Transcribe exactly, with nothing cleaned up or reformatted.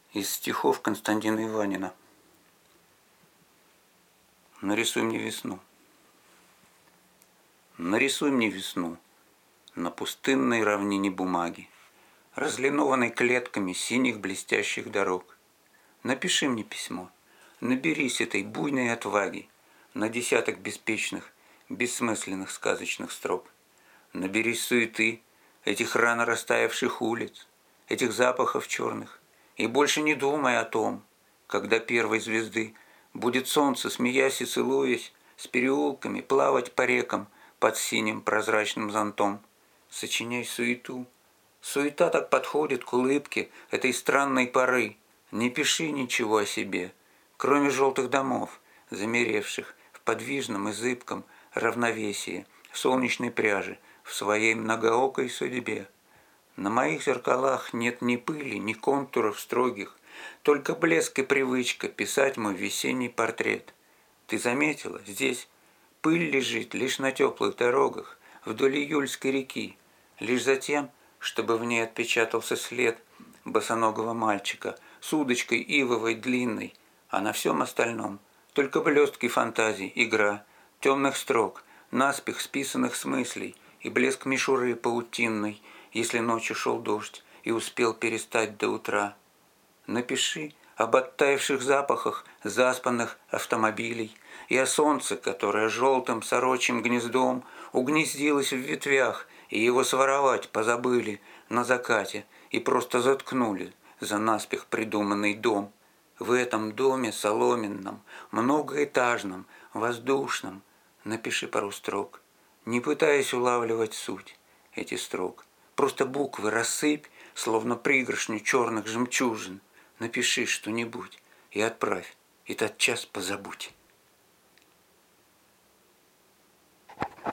Из стихов Константина Иванина. Нарисуй мне весну. Нарисуй мне весну на пустынной равнине бумаги, разлинованной клетками синих блестящих дорог. Напиши мне письмо, наберись этой буйной отваги на десяток беспечных, бессмысленных сказочных строк. Наберись суеты этих рано растаявших улиц, этих запахов черных, и больше не думай о том, когда первой звезды будет солнце, смеясь и целуясь, с переулками плавать по рекам под синим прозрачным зонтом. Сочиняй суету. Суета так подходит к улыбке этой странной поры. Не пиши ничего о себе, кроме желтых домов, замеревших в подвижном и зыбком равновесии солнечной пряжи в своей многоокой судьбе. На моих зеркалах нет ни пыли, ни контуров строгих, только блеск и привычка писать мой весенний портрет. Ты заметила, здесь пыль лежит лишь на теплых дорогах вдоль июльской реки, лишь за тем, чтобы в ней отпечатался след босоногого мальчика с удочкой ивовой длинной, а на всем остальном только блестки фантазий, игра темных строк, наспех списанных с мыслей и блеск мишуры паутинной, если ночью шел дождь и успел перестать до утра. Напиши об оттаивших запахах заспанных автомобилей и о солнце, которое желтым сорочьим гнездом угнездилось в ветвях, и его своровать позабыли на закате и просто заткнули за наспех придуманный дом. В этом доме соломенном, многоэтажном, воздушном напиши пару строк, не пытаясь улавливать суть эти строк. Просто буквы рассыпь, словно пригоршню черных жемчужин. Напиши что-нибудь и отправь, и тотчас позабудь.